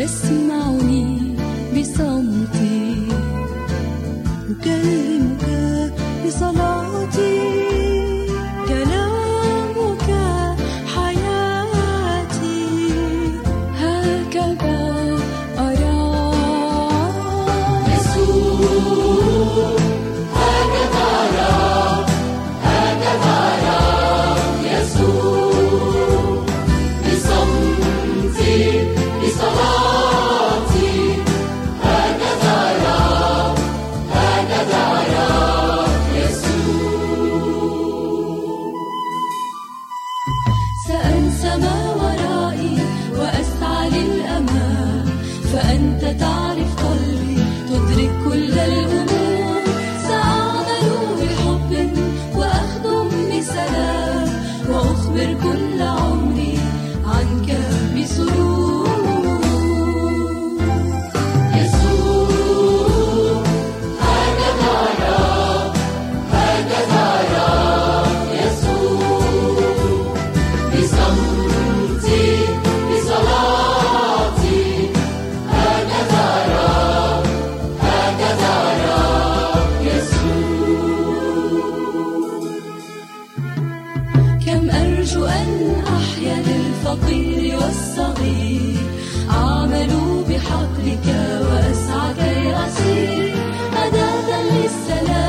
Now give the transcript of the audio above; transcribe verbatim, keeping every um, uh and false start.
يسمعني بصمتي، أكلمك بصلاتي، كلامك حياتي، هكذا أرى يسوع، هكذا أرى، هكذا أرى يسوع، بصمتي بصلاتي، هكذا أرى، هكذا أرى يسوع. سأنسى ما ورائي وأسعى للأمام، فأنت تعرف قلبي، تدرك كل الأمور. سأعمل بحب وأخدم بسلام، وأخبر كل عمري عنك بسرور. يسوع، هكذا أرى، هكذا أرى يسوع، بصمتي بصلاتي، هكذا أرى، هكذا أرى يسوع. كم أرجو أن أحيا للفقير والصغير، أعمل بحقك وأسعى كي أصير أداة للسلام.